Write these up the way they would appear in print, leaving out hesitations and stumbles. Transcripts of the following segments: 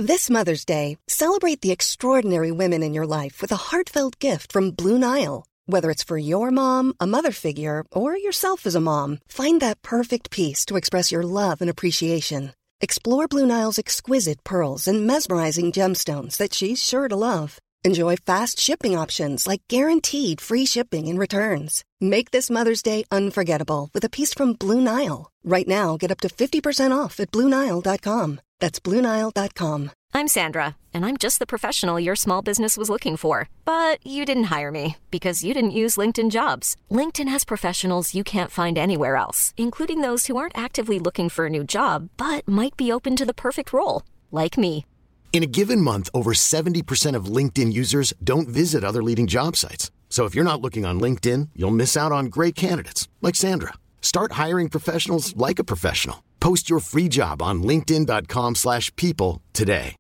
This Mother's Day, celebrate the extraordinary women in your life with a heartfelt gift from Blue Nile. Whether it's for your mom, a mother figure, or yourself as a mom, find that perfect piece to express your love and appreciation. Explore Blue Nile's exquisite pearls and mesmerizing gemstones that she's sure to love. Enjoy fast shipping options like guaranteed free shipping and returns. Make this Mother's Day unforgettable with a piece from Blue Nile. Right now, get up to 50% off at BlueNile.com. That's BlueNile.com. I'm Sandra, and I'm just the professional your small business was looking for. But you didn't hire me because you didn't use LinkedIn Jobs. LinkedIn has professionals you can't find anywhere else, including those who aren't actively looking for a new job, but might be open to the perfect role, like me. In a given month, over 70% of LinkedIn users don't visit other leading job sites. So if you're not looking on LinkedIn, you'll miss out on great candidates like Sandra. Start hiring professionals like a professional. Post your free job on linkedin.com/people today.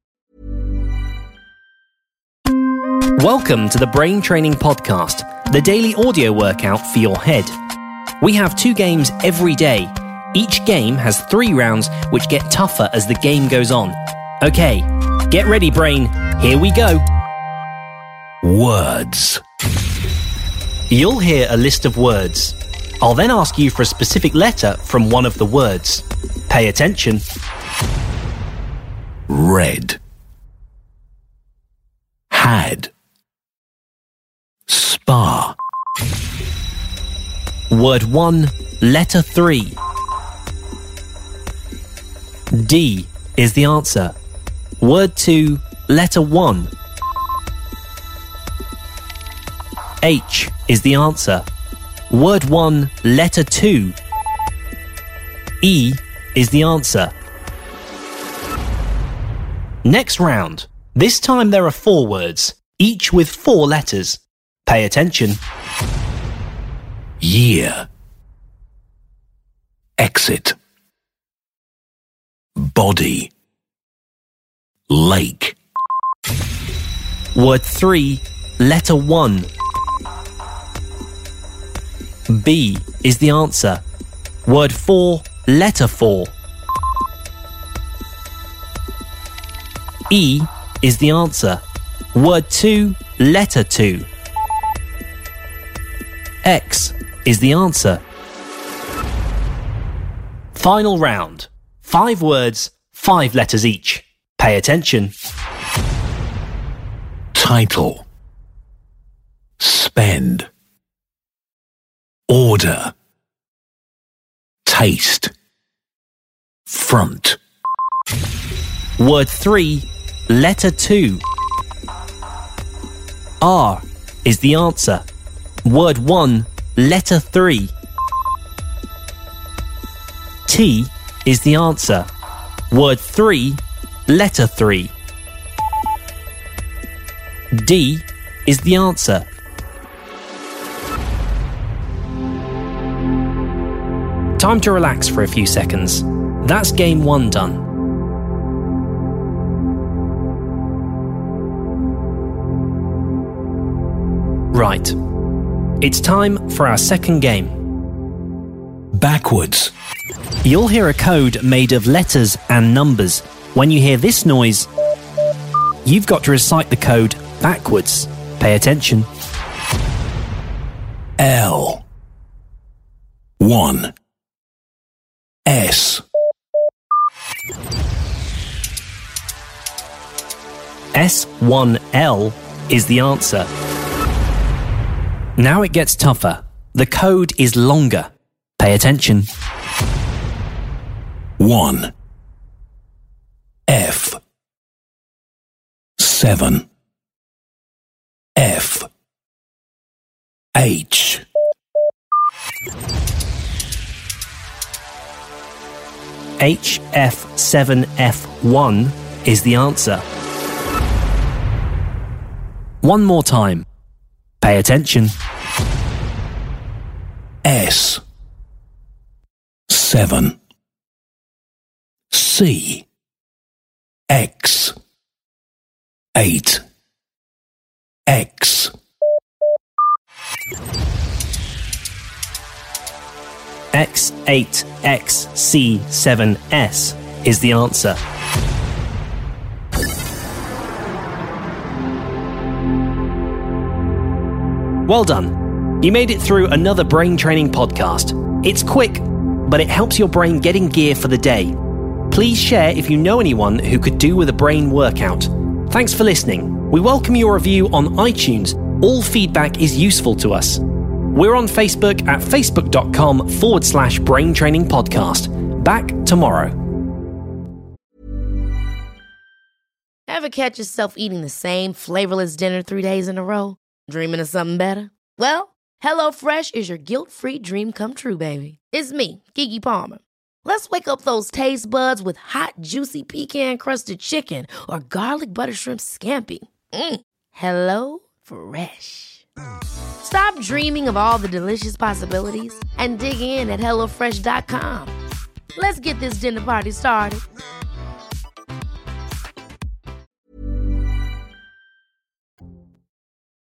Welcome to the Brain Training Podcast, the daily audio workout for your head. We have 2 games every day. Each game has 3 rounds which get tougher as the game goes on. Okay, get ready, brain. Here we go. Words. You'll hear a list of words. I'll then ask you for a specific letter from one of the words. Pay attention. Red. Had. Spa. Word 1, letter 3. D is the answer. Word 2, letter 1. H is the answer. Word 1, letter 2. E is the answer. Next round. This time there are 4 words, each with 4 letters. Pay attention. Year. Exit. Body. Lake. Word 3, letter 1. B is the answer. Word 4, letter 4. E is the answer. Word 2, letter 2. X is the answer. Final round. 5 words, 5 letters each. Pay attention. Title. Spend. Order. Taste. Front. Word 3, letter 2. R is the answer. Word 1, letter 3. T is the answer. Word 3, letter 3. D is the answer. Time to relax for a few seconds. That's game 1 done. Right. It's time for our second game. Backwards. You'll hear a code made of letters and numbers. When you hear this noise, you've got to recite the code backwards. Pay attention. L. 1. S. S1L is the answer. Now it gets tougher. The code is longer. Pay attention. 1. F. 7. F. H. HF7F1 is the answer. One more time. Pay attention. S. 7. C. X. 8. X. X8XC7S is the answer. Well done. You made it through another brain training podcast. It's quick, but it helps your brain get in gear for the day. Please share if you know anyone who could do with a brain workout. Thanks for listening. We welcome your review on iTunes. All feedback is useful to us. We're on Facebook at facebook.com/brain training podcast. Back tomorrow. Ever catch yourself eating the same flavorless dinner 3 days in a row? Dreaming of something better? Well, HelloFresh is your guilt-free dream come true, baby. It's me, Keke Palmer. Let's wake up those taste buds with hot, juicy pecan-crusted chicken or garlic butter shrimp scampi. Hello Fresh. Stop dreaming of all the delicious possibilities and dig in at HelloFresh.com. Let's get this dinner party started.